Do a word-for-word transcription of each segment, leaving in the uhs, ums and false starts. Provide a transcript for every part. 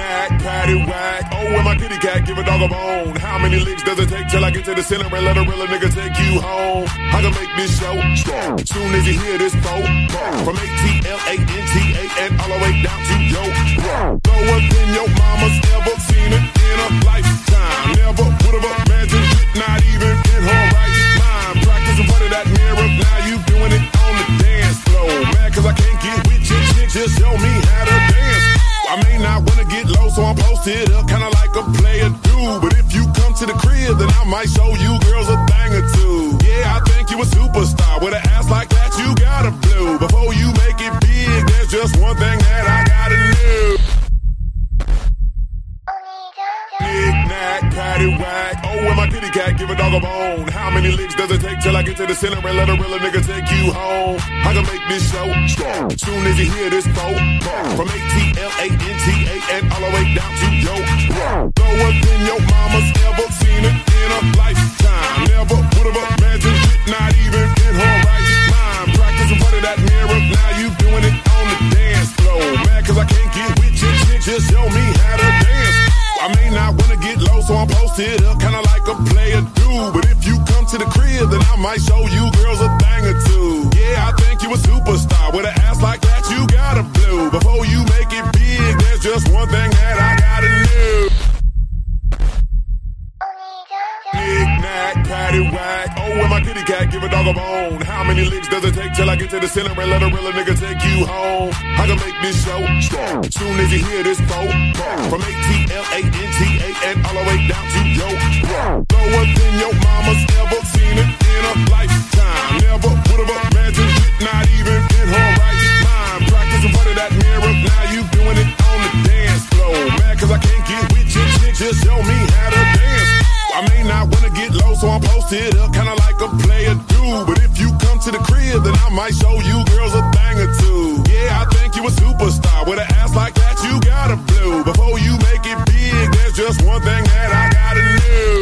Knick-knack, paddywhack. Oh, and my kitty cat give a dog a bone. How many licks does it take till I get to the center and let a real nigga take you home? I can make this show strong. Soon as you hear this phone, from A T L A N T A and all the way down to yo. Lower than your mama's ever seen it in a lifetime. Never would have imagined it, not even in her right mind. Practice in front of that mirror, now you doing it on the dance floor. Mad cause I can't get with you, shit, just show me how to dance. I may not wanna get low, so I'm posted up, kinda like a player do. But if you come to the crib, then I might show you girls a thing or two. Yeah, I think you a superstar. With an ass like that, you gotta blow. Before you make it big, there's just one thing that I gotta know. Knick-knack, paddywhack. Oh, and my kitty cat give a dog a bone. How many licks does it take till I get to the center and let a real nigga take you home? I can make this show strong. Soon as you hear this phone, from A T L A N T A and all the way down to yo. Lower than your mama's ever seen it in a lifetime. Never would have imagined it, not even in her right mind. Practice in front of that mirror, now you doing it on the dance floor. Mad cause I can't get with you, shit, just show me how to dance. I may not wanna get low, so I'm posted up, kinda like a player do. But if you come to the crib, then I might show you girls a thing or two. Yeah, I think you a superstar. With an ass like that, you gotta blow. Before you make it big, there's just one thing that I gotta know. Knick-knack, paddywhack. Oh, and my kitty cat give a dog a bone. How many licks does it take till I get to the center and let a real nigga take you home? I can make this show strong. Soon as you hear this phone, from A T L A N T A and all the way down to yo. Lower than your mama's ever seen it in a lifetime. Never would have imagined it, not even in her right mind. Practice in front of that mirror, now you doing it on the dance floor. Mad cause I can't get with you, shit, just show me how to dance. I may not wanna get low, so I'm posted up, kinda like a player do. But if you come to the crib, then I might show you girls a thing or two. Yeah, I think you a superstar. With an ass like that, you gotta blow. Before you make it big, there's just one thing that I gotta know.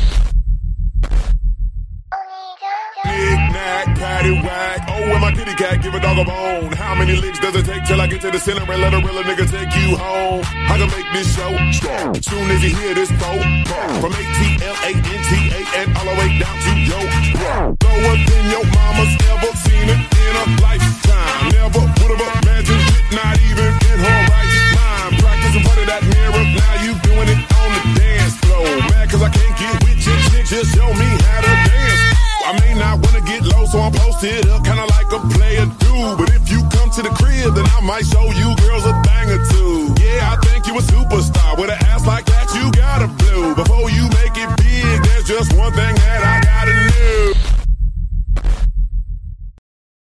Knick-knack, paddywhack. Oh, and my kitty cat give a dog a bone. How many licks does it take till I get to the center and let a real nigga take you home? I can make this show strong. Soon as you hear this phone, from A T L A N T A and all the way down to yo. Lower than your mama's ever seen it in a lifetime. Never would have imagined it, not even in her right mind. Practice in front of that mirror, now you doing it on the dance floor. Mad cause I can't get with you, shit, just show me how to dance. I may not wanna get low, so I'm posted up, kinda like a player do. But if you come to the crib, then I might show you girls a thing or two. Yeah, I think you a superstar. With an ass like that, you gotta blow. Before you make it big, there's just one thing